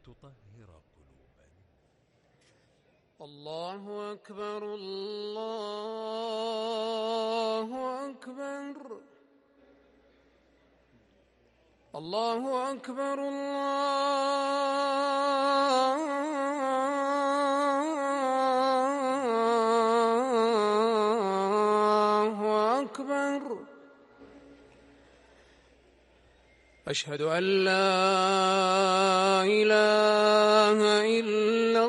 تطهر قلوبا. الله أكبر الله أكبر الله أكبر الله أكبر. أشهد أن لا إله إلا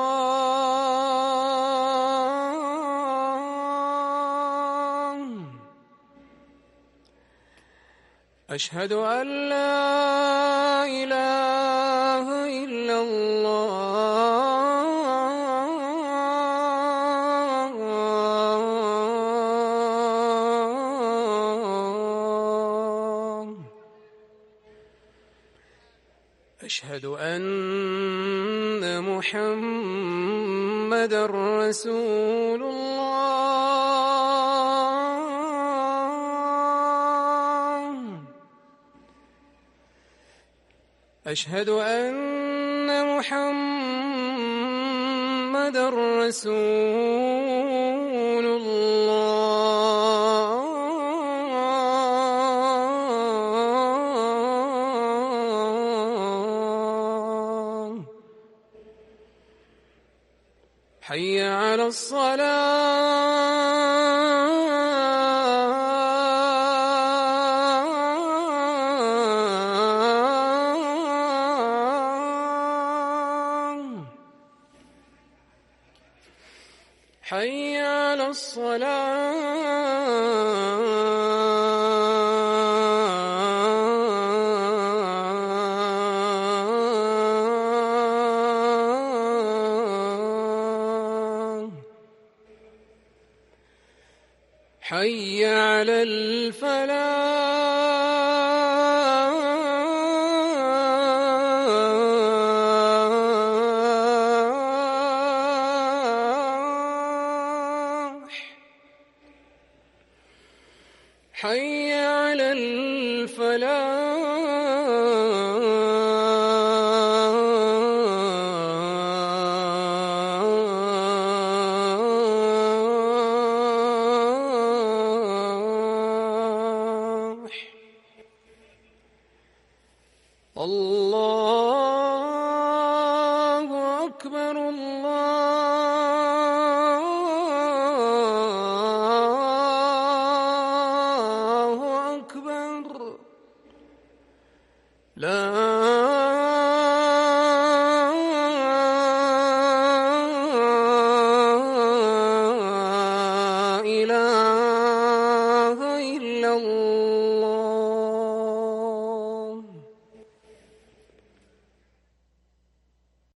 الله. أشهد أن لا إله إلا الله. أشهد أن محمدًا رسول الله. أشهد أن محمدًا رسول الله. حي على الصلاة. حي على الصلاة. حي على الفلاح. حي على